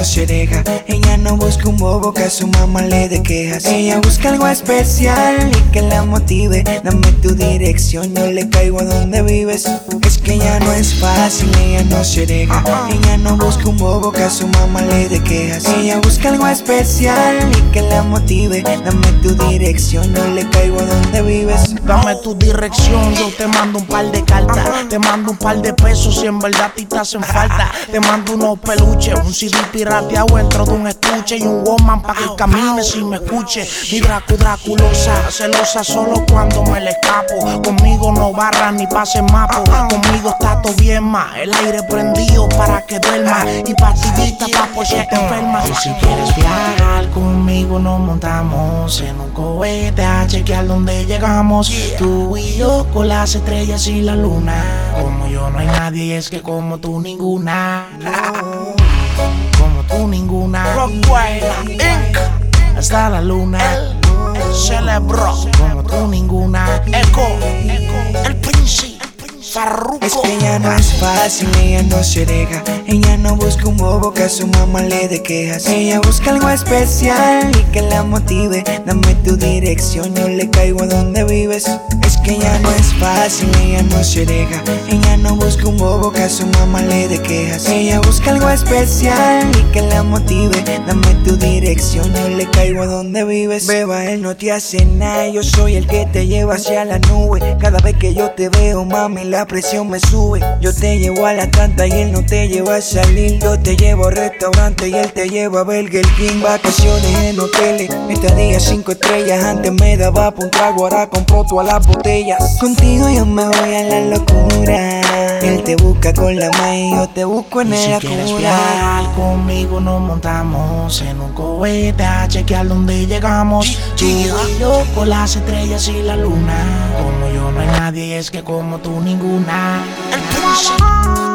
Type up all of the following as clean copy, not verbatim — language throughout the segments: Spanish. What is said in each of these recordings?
no se deja. Ella no busca un bobo que a su mamá le dé quejas. Ella busca algo especial y que la motive. Dame tu dirección, yo le caigo a donde vives. Es que ella no es fácil, ella no se deja. Ella no busca un bobo que a su mamá le dé quejas. Ella busca algo especial y que la motive. Dame tu dirección, yo le caigo a donde vives. Dame tu dirección, yo te mando un par de cartas. Te mando un par de pesos si en verdad a ti te hacen falta. Te mando unos peluches, un CD pirateado dentro de un estuche y un woman pa' que camines y me escuche. Mi Draculosa, celosa solo cuando me le escapo. Conmigo no barra ni pase mapo. Conmigo está todo bien más, el aire prendido para que duerma y pastillita pa' por si te enfermas. Y si quieres viajar conmigo nos montamos en un cohete a chequear dónde llegamos. Tú y yo con las estrellas y la luna. Como yo no hay nadie y es que como tú ninguna. Como tú ninguna. Rockwell Inc. Hasta la luna. Celebró como tú ninguna. Eco, el príncipe. Es que ella no es fácil, ella no se deja. Ella no busca un bobo que a su mamá le dé quejas. Ella busca algo especial y que la motive. Dame tu dirección, yo le caigo a donde vives. Es que ella no es fácil, ella no se deja. Ella no busca un bobo que a su mamá le dé quejas. Ella busca algo especial y que la motive. Dame tu dirección, yo le caigo a donde vives. Beba, él no te hace nada, yo soy el que te lleva hacia la nube. Cada vez que yo te veo, mami, la presión me sube. Yo te llevo a la tanta y él no te lleva a salir. Yo te llevo a restaurante y él te lleva a Burger King. Vacaciones en hoteles, estadía 5 estrellas. Antes me daba pa' un trago, ahora compro todas las botellas. Contigo yo me voy a la locura. Él te busca con la maíz y yo te busco en el cura. Si viajar conmigo nos montamos en un cohete a chequear dónde llegamos. Tú y yo con las estrellas y la luna. Como yo no hay nadie y es que como tú ninguna. El príncipe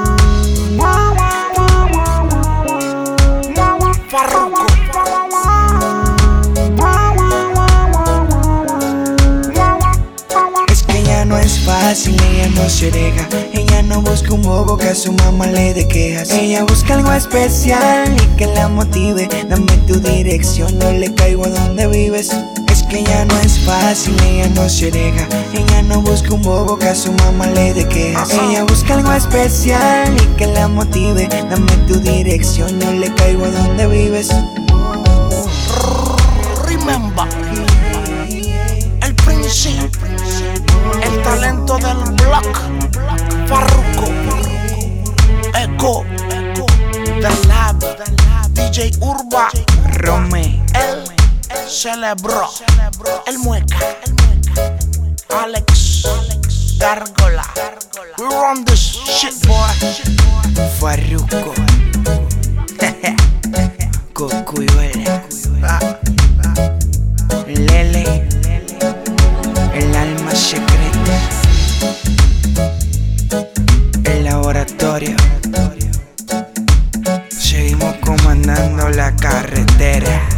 Farruko. Es que ella no es fácil, ella no se deja. Ella no busca un bobo que a su mamá le dé quejas. Ella busca algo especial y que la motive. Dame tu dirección, yo le caigo a donde vives. Es que ella no es fácil, ella no se deja. Ella no busca un bobo que a su mamá le dé quejas. Ella busca algo especial y que la motive. Dame tu dirección, yo le caigo a donde vives. Remember, el príncipe, el talento del block, Farruko, Eco, The Lab, DJ Urba, Rome, él celebró, el mueca, Alex, Gárgola. We run this shit, boy. Farruko, Cocuyuela, Lele, el alma secreta, el laboratorio. Seguimos comandando la carretera.